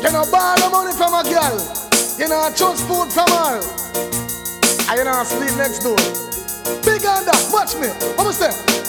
You know, borrow money from a girl. You know, choose food from her. And you know, sleep next door. Big on that, watch me. What was that?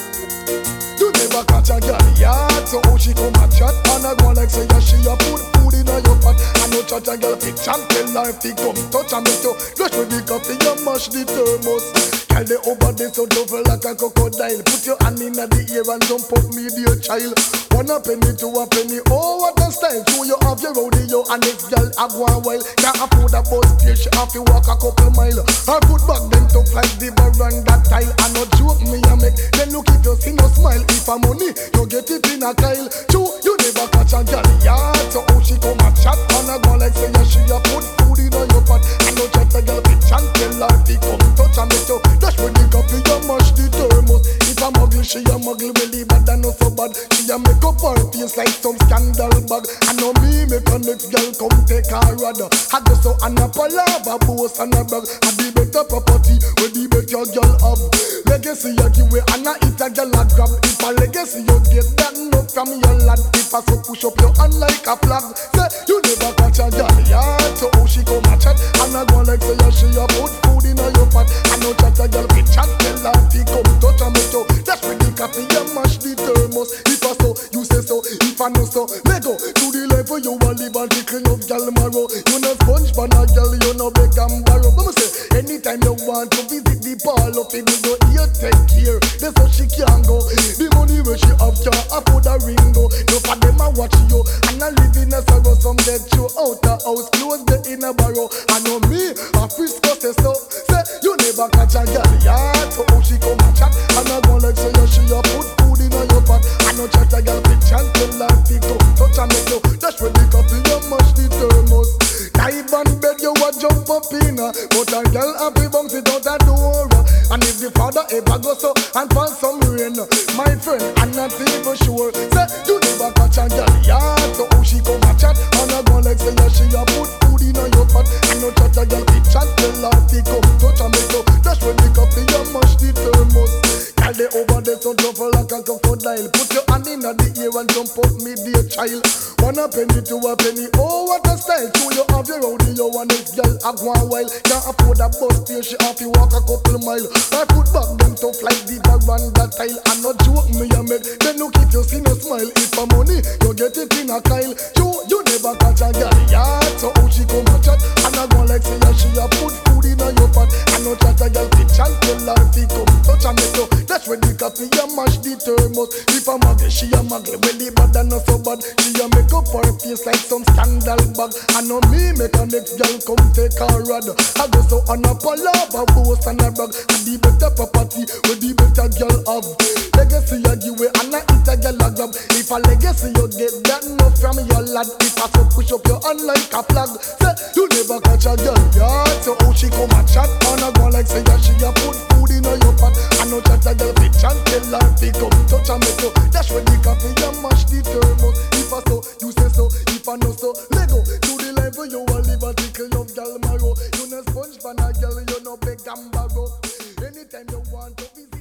You never catch a girl yard, so how she come and chat? And I go like say, yeah, she a put food in your pot. I know chat a girl fit champ, tell her if he come touch and make you flush with the coffee, you mash the thermos. Girl, they over there so tough like a crocodile. Put your hand in the ear and jump up me, dear child. 1 penny to a penny, oh what a style. Show you off your rodeo and next girl a go a while. Can't afford a bus fare, she have to walk a couple mile. Her foot back them tough like the veranda tile. I no joke me a make, then look if you see no smile. If a money, you get it in a Kyle. True, you never catch a girl yard. So how she come and chat and I go like say yeah, she a put food in your pot. I know chat a girl bitch and tell her if he come touch and make you dash with the coffee, you mash the thermos. If a muggle, she a muggle really bad and not so bad. She a make up her face like some scandal bag. I know me make a next girl come take her rod. I go so and a palava boast and a bag. I the better property where the better girl have. Legacy you give away and I eat a girl a grab. If a legacy you get that no from your lad. If I so push up your hand like a flag. Say you never catch a girl yard. So how she come a chat and I go like say yeah, she a put food in your pot. I know chat a girl bitch and tell her if he come touch and make you dash with the coffee you mash the thermos. If I so you say so, if I know so let go to the level you a live and tickle of girl marrow. You no sponge but a girl you no beg and borrow. Let me say anytime you want to visit the parlor, if you go here take care. That's how she can go. The money where she have can't afford a ring go. No for them a watch you and I live in a sorrow. Some get you out the house, close the inner barrow. I know me, a Frisco say so. Say you never catch a girl yard. So how she come and chat and I go like say yeah, she a put food in your pot. I know chat a girl bitch and tell her to go touch and make you dash with the coffee you mash the thermos. Dive on bed you a jump up in but a girl happy bounce it out a door. And if the father ever go so and find some rain, my friend, I'm not even sure. Say you never catch a girl yard. So how she come and chat and I go like say yeah, she a put food in your pot. I know chat a girl bitch and tell her to come touch and make you dash with the coffee you mash the thermos. Girl they over there so tough like a crocodile. Put your hand in the ear and jump up me dear child. 1 penny to a penny, oh what a style. So you have your rodeo and this girl a go a while. Can't afford a bus fare, she have to walk a couple mile. I put back them tough like the veranda tile. And no joke me a make, then look if you see no smile. If a money, you get it in a Kyle. You never catch a girl yard. So how she come and chat and I go like say yeah, she a put food in your pot. I know chat a girl bitch and tell her if he come touch and make you dash with the coffee you mash the thermos. If a muggle, she a muggle really bad and not so bad. She a make up her face like some scandal bag. I know me make a next girl come take her rod. I go so on a palava boast and a brag. And the better property where the better girl have. Legacy you give away and I eat a girl a grab. If a legacy you get that no from your lad. If I so push up your hand like a flag. Say you never catch a girl yard. So how she come and chat and I go like say yeah, she a put food in your pot. I know chat a girl bitch and tell her to come touch and make you dash with the coffee you mash the thermos. If I so you say so, if I know so let go to the level you a live a tickle of girl marrow. You no sponge for a girl, you no beg and borrow. Anytime you want to visit